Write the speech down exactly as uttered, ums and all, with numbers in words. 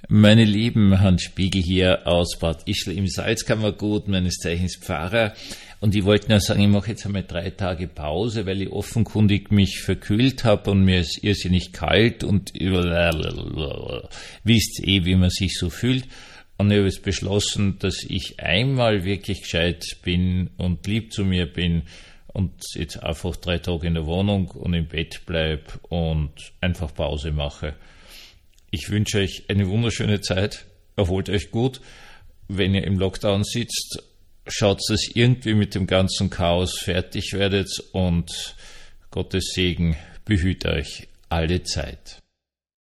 Meine Lieben, Hans Spiegel hier aus Bad Ischl im Salzkammergut, meines Zeichens Pfarrer. Und ich wollte nur sagen, ich mache jetzt einmal drei Tage Pause, weil ich offenkundig mich verkühlt habe und mir ist irrsinnig kalt und wisst eh, wie man sich so fühlt. Und ich habe jetzt beschlossen, dass ich einmal wirklich gescheit bin und lieb zu mir bin und jetzt einfach drei Tage in der Wohnung und im Bett bleib und einfach Pause mache. Ich wünsche euch eine wunderschöne Zeit, erholt euch gut. Wenn ihr im Lockdown sitzt, schaut, dass ihr irgendwie mit dem ganzen Chaos fertig werdet und Gottes Segen behüte euch alle Zeit.